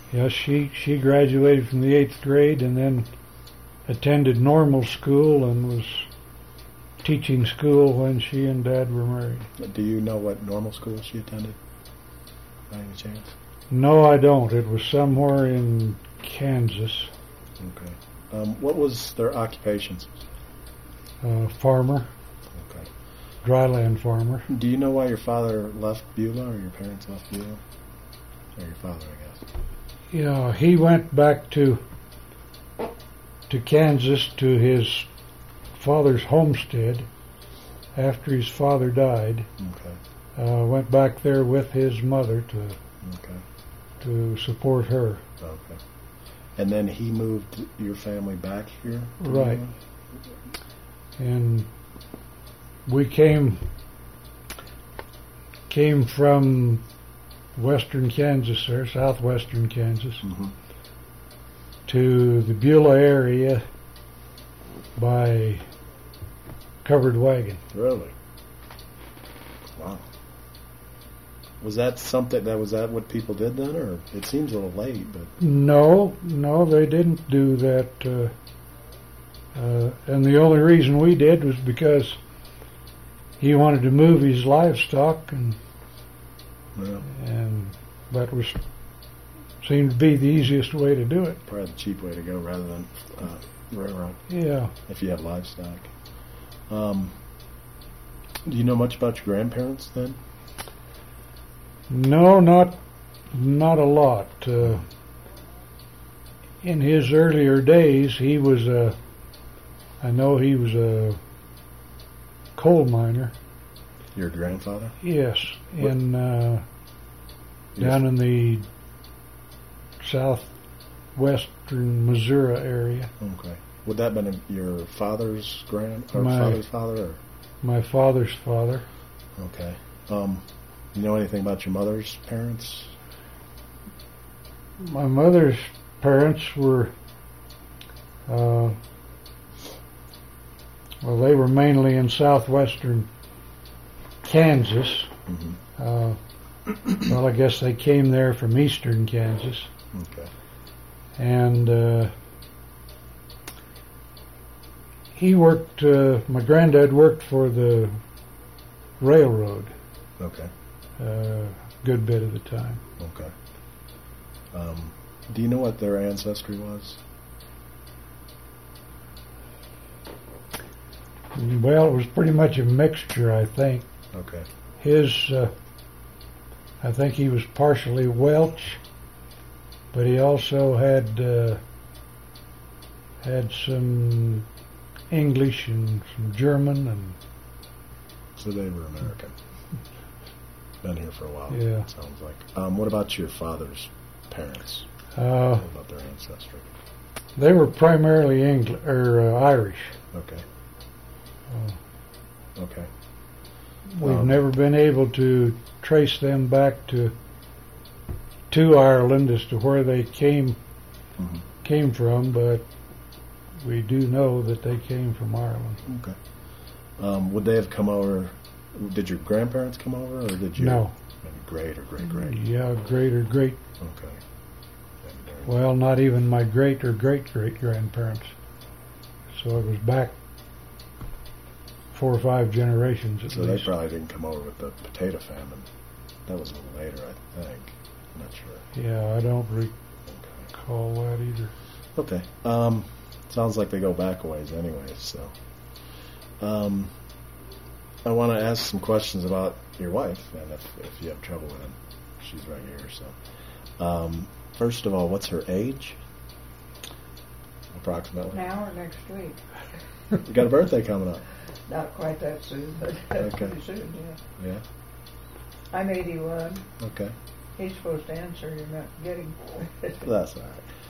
Yes, she graduated from the 8th grade and then attended normal school and was teaching school when she and Dad were married. Do you know what normal school she attended, by any chance? No, I don't. It was somewhere in Kansas. Okay. What was their occupations? Farmer, Okay. dryland farmer. Do you know why your father left Beulah, or your parents left Beulah? Or your father, I guess. Yeah, he went back to Kansas to his father's homestead after his father died. Okay. Went back there with his mother Okay. to support her. Okay. And then he moved your family back here? to Right. Beulah? And we came from western Kansas, or southwestern Kansas, Mhm. to the Beulah area by covered wagon. Really? Wow. Was that what people did then, or it seems a little late, but No, they didn't do that. And the only reason we did was because he wanted to move his livestock, and yeah, that seemed to be the easiest way to do it. probably the cheap way to go rather than railroad, Yeah. if you have livestock. Do you know much about your grandparents then? No, not a lot. In his earlier days, I know he was a coal miner. Your grandfather? Yes, What- down in the southwestern Missouri area. Okay. Would that have been your father's My- father's father? Or? My father's father. Okay. You know anything about your mother's parents? My mother's parents were, they were mainly in southwestern Kansas. Mm-hmm. I guess they came there from eastern Kansas. Okay. And he worked, my granddad worked for the railroad Okay. a good bit of the time. Okay. Do you know what their ancestry was? Well, it was pretty much a mixture, I think. Okay. I think he was partially Welch, but he also had some English and some German, and So they were American. Been here for a while. Yeah. It sounds like. What about your father's parents? uh, What about their ancestry? they were primarily Irish. Okay. Uh, Okay. We've never been able to trace them back to Ireland as to where they came Mm-hmm. from, but we do know that they came from Ireland. Okay. Would they have come over? Did your grandparents come over, or did you? No. Maybe great or great. Yeah, great or great. Okay. Well, not even my great or great great grandparents. So it was back 4 or 5 generations at So least. they probably didn't come over with the potato famine. That was a little later, I think. I'm not sure. Yeah, I don't Okay. recall that either. Okay. Sounds like they go back a ways anyway, so. I want to ask some questions about your wife, and if you have trouble with it, she's right here, so. First of all, what's her age? Approximately. Now or next week? You got a birthday coming up. Not quite that soon, but Okay. pretty soon, yeah. Yeah? I'm 81. Okay. He's supposed to answer. You're not getting. That's all right.